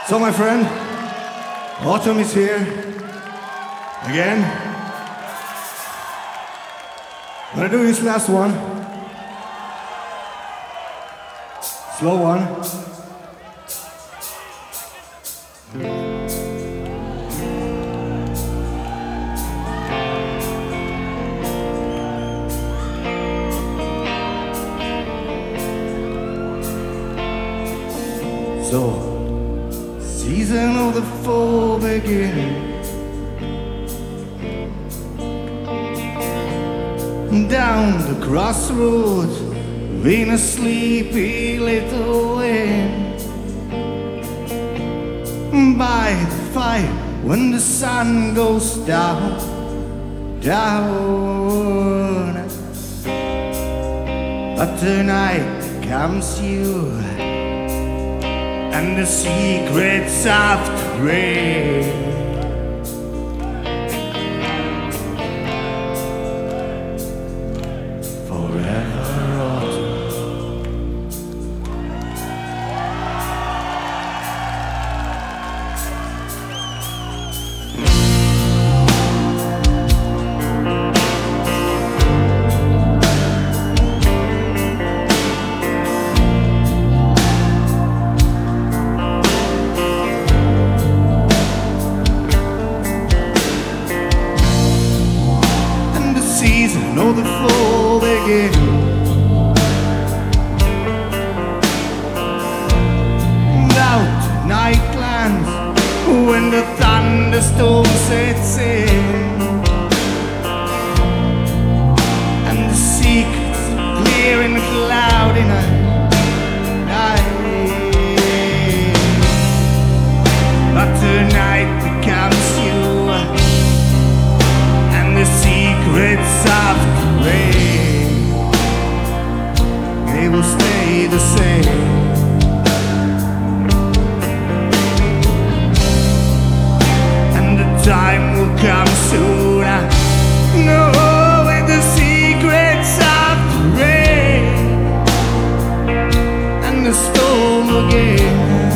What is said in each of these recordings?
So, my friend, autumn is here again. I'm gonna do this last one. Slow one. So, season of the fall begin. Down the crossroads in a sleepy little inn. By the fire when the sun goes down, down. But tonight comes you and the secrets of the rain. Season of the fall begin. Out night lands when the thunderstorm sets in, and the secrets clear in the cloudy night. But tonight becomes you and the secrets of the rain. They will stay the same. And the time will come soon. I know when the secrets of the rain and the storm again.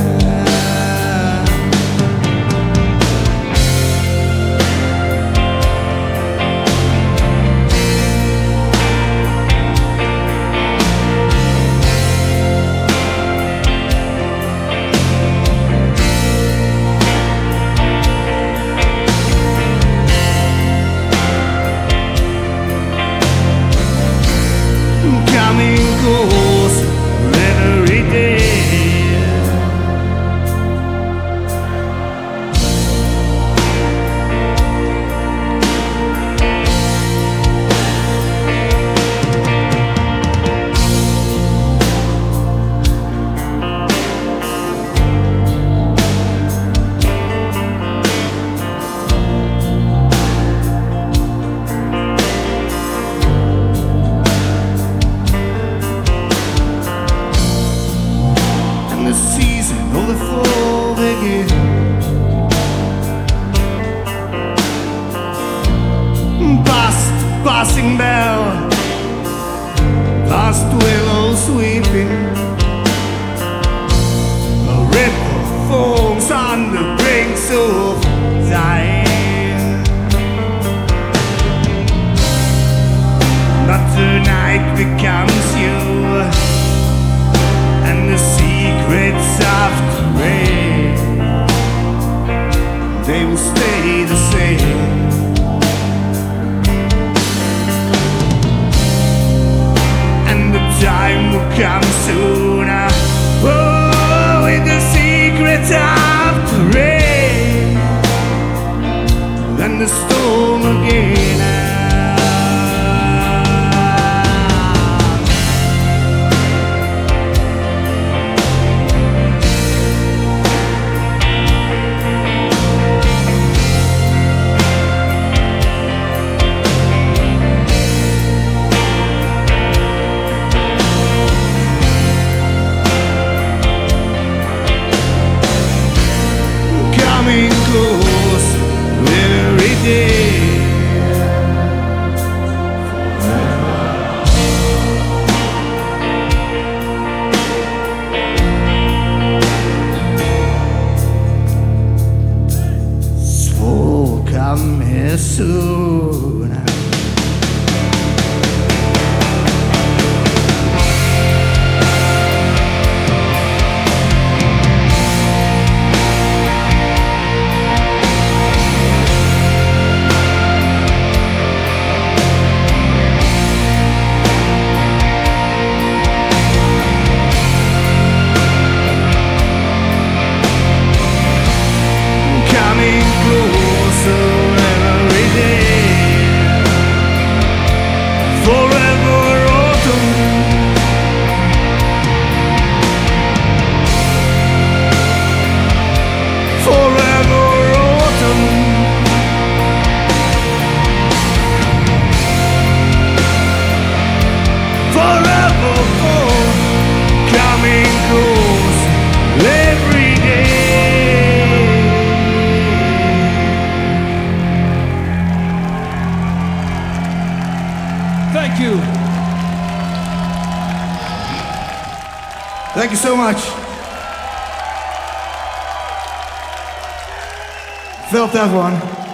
Coming close every day. The season of the fall begin. Past passing bell, past willows weeping. A ripple forms on the brinks of time. But tonight becomes you and the secrets of the rain. They will stay the same. And the time will come sooner. Oh, with the secrets of the rain soon. Coming closer every day, forever autumn, forever autumn, forever fall, coming close every day. Thank you. Thank you so much. Felt that one.